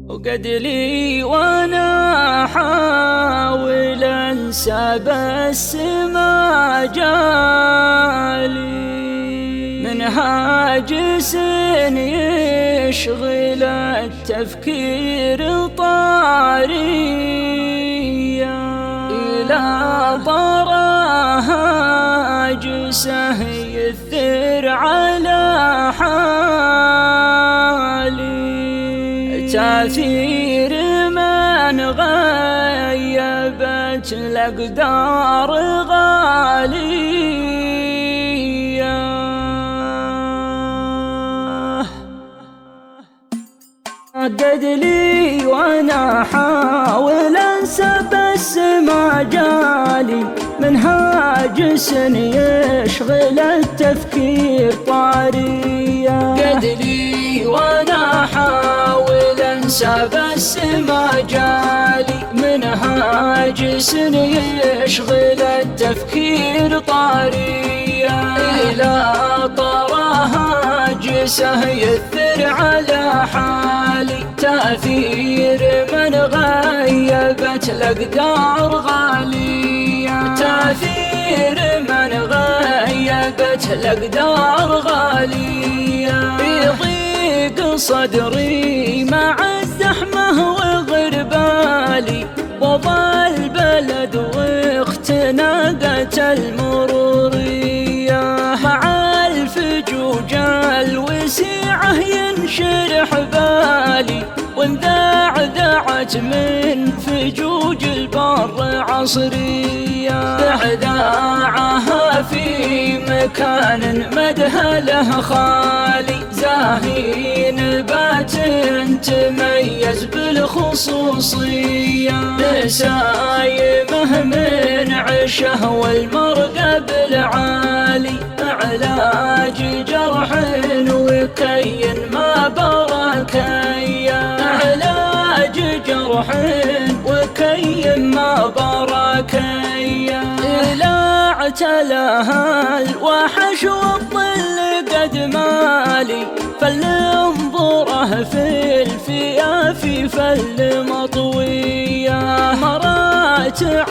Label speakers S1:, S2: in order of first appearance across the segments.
S1: وقد لي وانا احاول انسى بس ما جالي من هاجس يشغل التفكير طاريا إلى طرى هاجسه يثر على حالي تاثير من غيبت الأقدار غالية قد لي وانا احاول انسى بس ما جالي من هاجس يشغل التفكير طاريا قد لي وانا احاول انسى بس ما جالي من هاجس يشغل التفكير طاريا إلى طرى هاجسه يثر على حالي تأثير من غيبت الأقدار غالية تأثير من غيبت الأقدار غالية يضيق صدري مع الزحمة وغربالي وضع البلد واختناقت المرورية مع الفجوج الوسيعة ينشرح بالي وانذعذعت من فجوج البر عصرية ذعذاعها في مكان مدهله خالي زاهي نبات تميز بالخصوصية نسايمه من عشه والمرقب العالي علاج جرح وكي ما بركيا علاج جرح وكي ما بركيا إلى اعتلاها الوحش والظل قد مالي فلننظره في الفيافي فالمطوية مراتع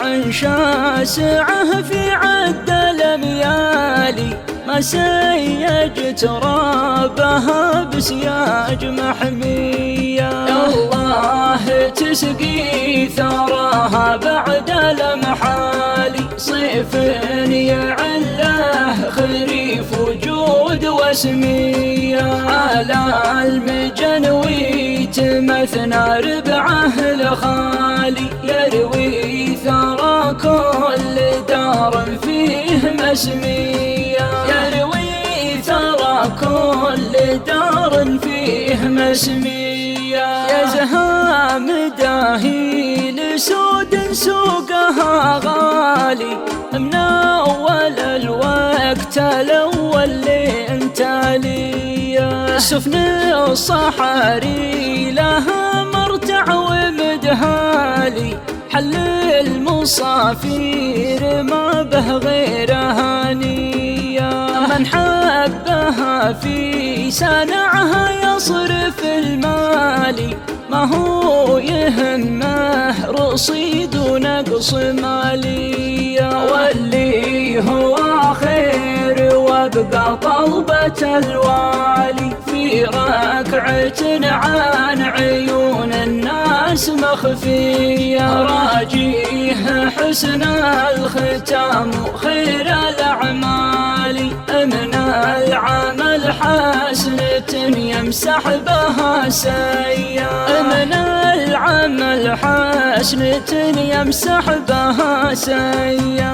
S1: شاسعه في عد الأميال ما سيج ترابها بسياج محمية الله تسقي ثراها بعد المحالي صيف يعله خريف وجود وسمية على المجنوي تمثنى ربعه الخالي يروي ثرى كل دار فيه مسمية يروي ثرى كل دار فيه مسمية يزهى مداهي لسود سوقها غالي من أول الوقت الأول اللي انتالي سفن الصحاري لها مرتع ومدهالي حل المصافير ما به غير هانية من حبها في سنعها يصرف المالي ما هو يهمه رصيد ونقص مالية واللي هو خير وابقى طلبة الوالي في ركعة عن عيون الناس مخفية راجيه حسن الختام خير الأعمال من العمل حسنة يمسح بها سيئة من العمل حسنة يمسح بها سيئة